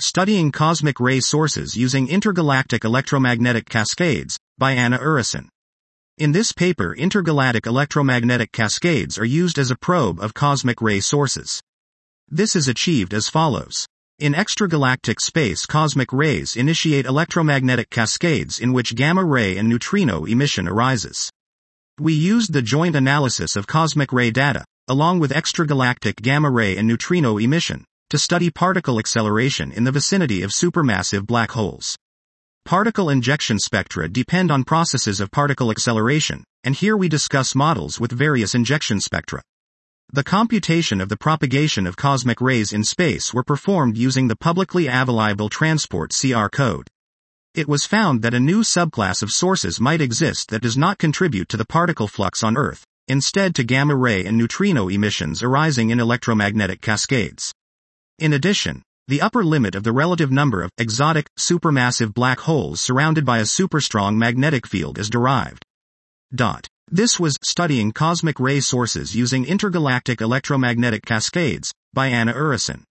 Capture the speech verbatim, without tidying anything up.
Studying Cosmic Ray Sources Using Intergalactic Electromagnetic Cascades, by Anna Urison. In this paper, intergalactic electromagnetic cascades are used as a probe of cosmic ray sources. This is achieved as follows. In extragalactic space, cosmic rays initiate electromagnetic cascades in which gamma-ray and neutrino emission arises. We used the joint analysis of cosmic ray data, along with extragalactic gamma-ray and neutrino emission, to study particle acceleration in the vicinity of supermassive black holes. Particle injection spectra depend on processes of particle acceleration, and here we discuss models with various injection spectra. The computation of the propagation of cosmic rays in space were performed using the publicly available transport C R code. It was found that a new subclass of sources might exist that does not contribute to the particle flux on Earth, instead to gamma-ray and neutrino emissions arising in electromagnetic cascades. In addition, the upper limit of the relative number of exotic, supermassive black holes surrounded by a superstrong magnetic field is derived. Dot. This was Studying Cosmic Ray Sources Using Intergalactic Electromagnetic Cascades, by Anna Urison.